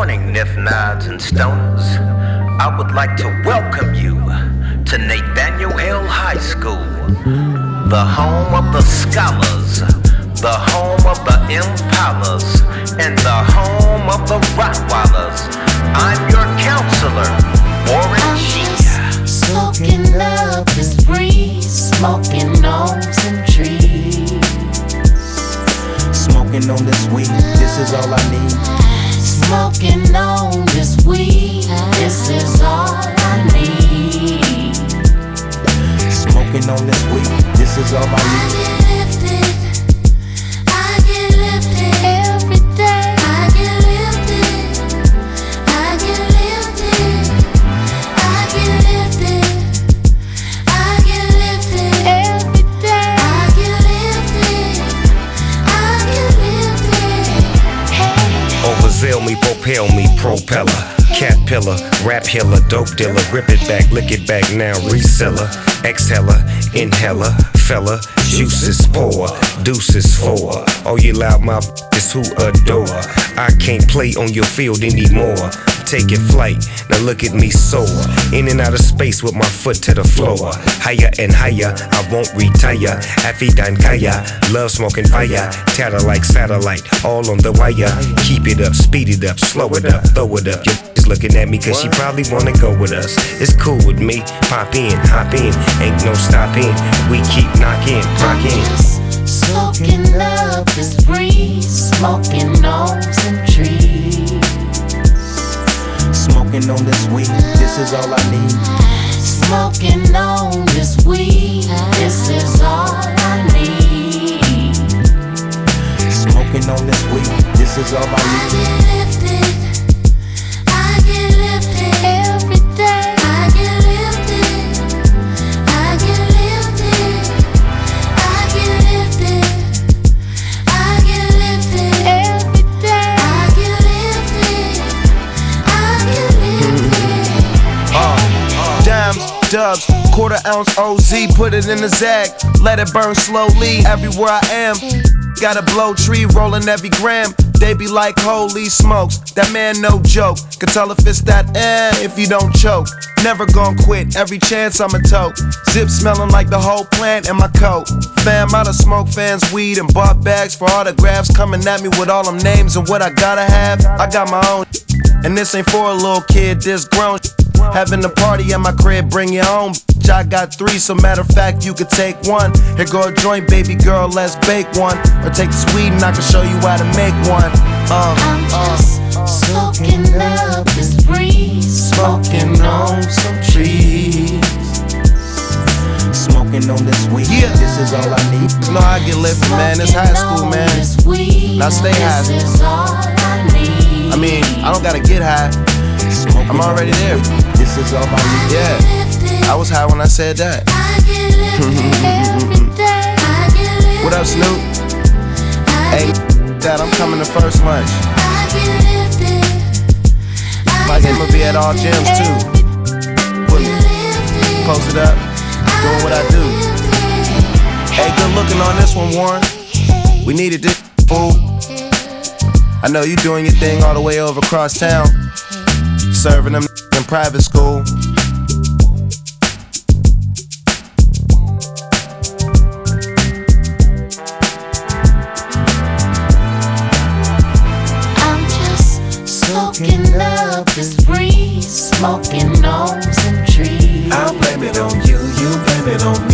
morning, Nif Nods and Stoners. I would like to welcome you to Nathaniel Hill High School, the home of the scholars, the home of the Impalas, and the home of the Rottweilers. I'm your counselor, Warren G. Soaking up this breeze, smoking gnomes and trees. Smoking on this weed, this is all I need. Smoking on this weed, this is all I need. Smoking on this weed, this is all I need. I get lifted every day. I get lifted, I get lifted, I get lifted, I get lifted every day. I get lifted, I get lifted. Hey. Overzeal me, propel me, propeller. Cat pillar, rap healer, dope dealer. Rip it back, lick it back now, reseller. Exhaler, inhaler, fella. Juices pour, deuces for. All you loud mouth is who adore. I can't play on your field anymore. Taking flight, now look at me soar. In and out of space with my foot to the floor. Higher and higher, I won't retire. Afidan Kaya, love smoking fire. Tatter like satellite, all on the wire. Keep it up, speed it up, slow it up, throw it up. Your is looking at me cause she probably wanna go with us. It's cool with me, pop in, hop in. Ain't no stopping, we keep knocking, rocking. Soaking up this breeze, smoking gnomes and trees. Smoking on this weed, this is all I need. Smoking on this weed, this is all I need. Smoking on this weed, this is all I need. I get lifted every day. I get lifted, I get lifted, I get lifted, I get lifted every day. I get lifted, I get lifted. Dimes, dubs, quarter ounce OZ, put it in the Zag, let it burn slowly. Everywhere I am, got a blow tree rolling every gram. They be like, holy smokes, that man no joke. Can tell if it's that if you don't choke. Never gon' quit, every chance I'ma tote. Zip smelling like the whole plant in my coat. Fam, I done smoke fans weed and bought bags for autographs. Coming at me with all them names and what I gotta have. I got my own, and this ain't for a little kid, this grown. Having a party at my crib, bring your own. I got 3, so matter of fact, you could take 1. Here go a joint, baby girl, let's bake one. Or take the weed and I can show you how to make one. I'm just soaking up this breeze, smoking on some trees. Smoking on this weed, Yeah. this is all I need. You know I get lifted, man. It's high school, man. Now stay high. This is all I need. I mean, I don't gotta get high. Smoking I'm already on this there. weed, this is all I need. Yeah, I was high when I said that. I get lifted every day. I get lifted. What up, Snoop? Hey, Dad, I'm coming to first lunch. I get lifted. Like I'ma be at all gyms too. Post it up, doing what I do. Hey, good looking on this one, Warren. We needed this, fool. I know you doing your thing all the way over across town, serving them in private school. I'm just soaking up this breeze, smoking gnomes and trees. I'll blame it on you, you blame it on me.